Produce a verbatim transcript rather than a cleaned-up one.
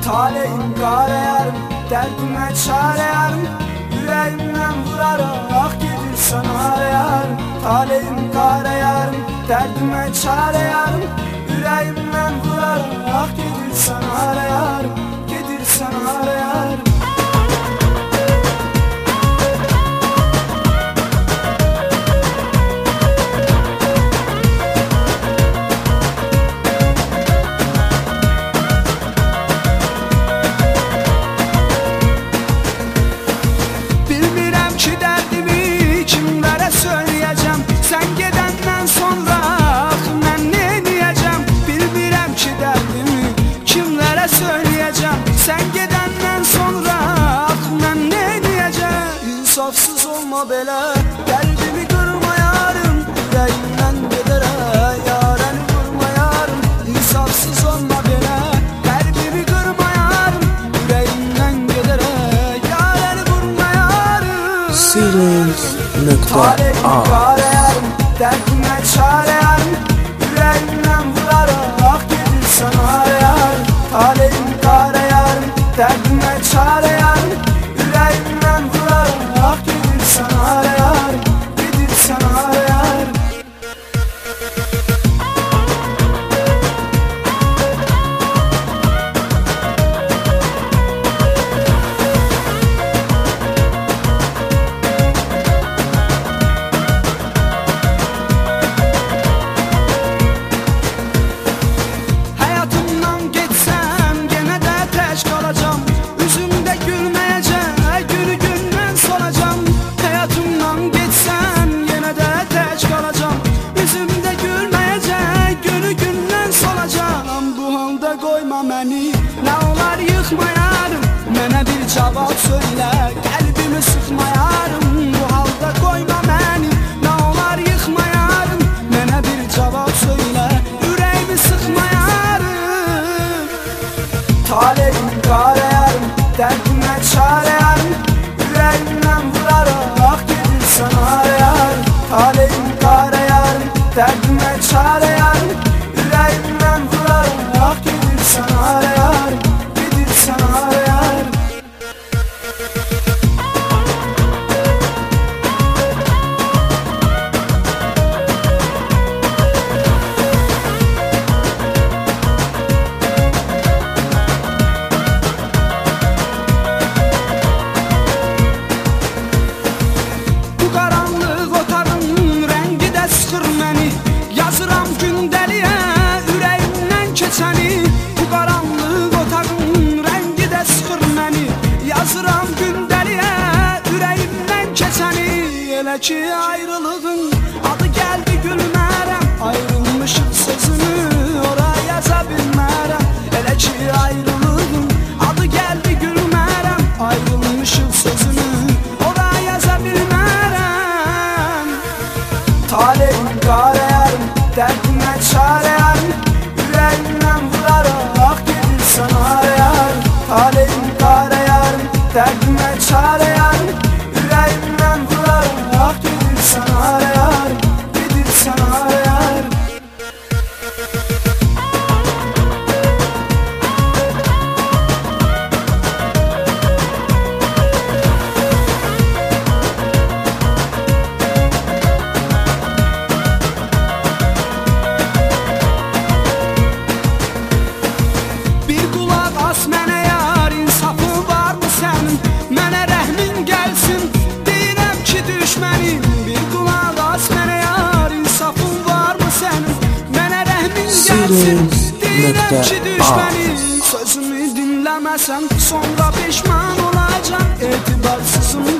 Taleyim kare yarım, derdime çare yarım. Yüreğimden vurarak gelirsen ara yarım. Taleyim kare yarım, derdime çare yarım. Yüreğimden vurarak gelirsen ara yarım. Gelirsen ara yarım. Sen gidenden sonra aklımdan ne diyeceğim? İnsafsız olma bela, kalbimi kırma yarım. Yüreğimden gider yarını vurma yarım. İnsafsız olma bela, kalbimi kırma yarım. Yüreğimden gider yarını vurma yarım. Silence.a Taleyim kare yarım, derdime çare yarım. Yüreğimden vurarak gelirsen ara yarım. Taleyim kare yarım, derdime çare yarım. Yüreğimden vurarak gelirsen ara yarım. Gelirsen ara yarım. Hayatımdan geçsem gene de teş kalacağım. Yüzümde gülmeyecek, gülü günden solacağım. Hayatımdan geçsem gene de teş kalacağım. Yüzümde gülmeyecek, gülü günden solacağım. Bu halda koyma beni, ne olar yıkma yarım. Mənə bir cevap söyle, kalbimi sıkma yarım. Bu halda koyma beni, ne olar yıkma yarım. Mənə bir cevap söyle, yüreğimi sıkma yarım. Taleyim kare yarım, derdime çare yarım. Yüreğimden vurarak gelirsen ara yarım. Taleyim kare yarım, derdime çare yarım. Yüreğimden vurarak gelirsen ara yarım. Gelirsen ara yarım. Bu karanlık otağın rengi de sıkır beni. Yazıram gündeliğe yüreğimden keçeni. Bu karanlık otağın rengi de sıkır beni. Yazıram gündeliğe yüreğimden keçeni. Elə ki ayrılığın adı geldi gülmərəm. Ayrılmışıq sözünü oraya yaza bilmərəm. Elə ki ayrılığın adı geldi gülmərəm. Ayrılmışıq sözünü oraya yaza bilmərəm. Taleyim kare yarım, derdime çare yarım. Yüreğimden vurarak gelirsen ara yarım. Taleyim kare yarım, derdime çare yarım. Yüreğimden vurarak gelirsen ara yarım. Gelirsen ara yarım. Bir kulak as mənə yar, insafı var mı sənin? Mənə rəhmin gəlsin, deyirəm ki düşmənim. Bir kulak as mənə yar, insafın var mı sənin? Mənə rəhmin gəlsin, deyirəm ki düşmənim. Sözümü dinləməsən sonra pişman olacam. Etibarsızım